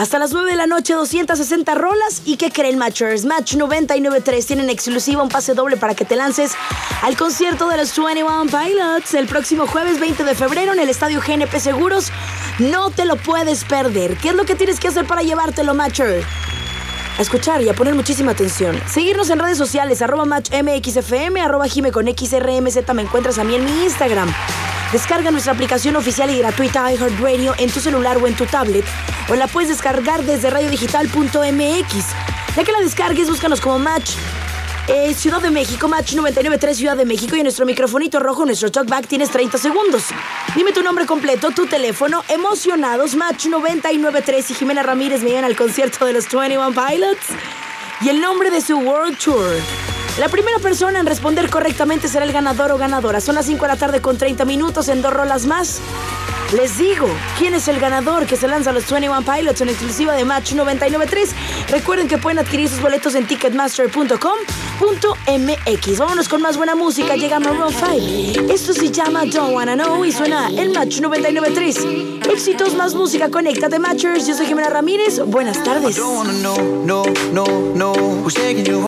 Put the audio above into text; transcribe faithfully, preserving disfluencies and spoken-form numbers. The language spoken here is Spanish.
Hasta las nueve de la noche, doscientas sesenta rolas. ¿Y qué creen, Matchers? Match noventa y nueve punto tres tienen exclusiva un pase doble para que te lances al concierto de los veintiuno Pilots el próximo jueves veinte de febrero en el estadio G N P Seguros. No te lo puedes perder. ¿Qué es lo que tienes que hacer para llevártelo, Matcher? A escuchar y a poner muchísima atención. Seguirnos en redes sociales, arroba matchmxfm, arroba jime con xrmz. Me encuentras a mí en mi Instagram. Descarga nuestra aplicación oficial y gratuita iHeartRadio en tu celular o en tu tablet, o la puedes descargar desde radio digital punto m x. Ya que la descargues, búscanos como Match eh, Ciudad de México, Match noventa y nueve punto tres Ciudad de México, y en nuestro microfonito rojo, nuestro talkback, tienes treinta segundos. Dime tu nombre completo, tu teléfono. Emocionados, Match noventa y nueve punto tres y Jimena Ramírez me llevan al concierto de los veintiuno Pilots y el nombre de su World Tour. La primera persona en responder correctamente será el ganador o ganadora. Son las cinco de la tarde con treinta minutos. En dos rolas más les digo quién es el ganador que se lanza a los veintiuno Pilots en exclusiva de Match noventa y nueve punto tres. Recuerden que pueden adquirir sus boletos en ticketmaster punto com punto m x. Vámonos con más buena música. Llega Maroon cinco. Esto se llama Don't Wanna Know y suena en Match noventa y nueve punto tres. Éxitos, más música, conéctate, Matchers. Yo soy Jimena Ramírez. Buenas tardes.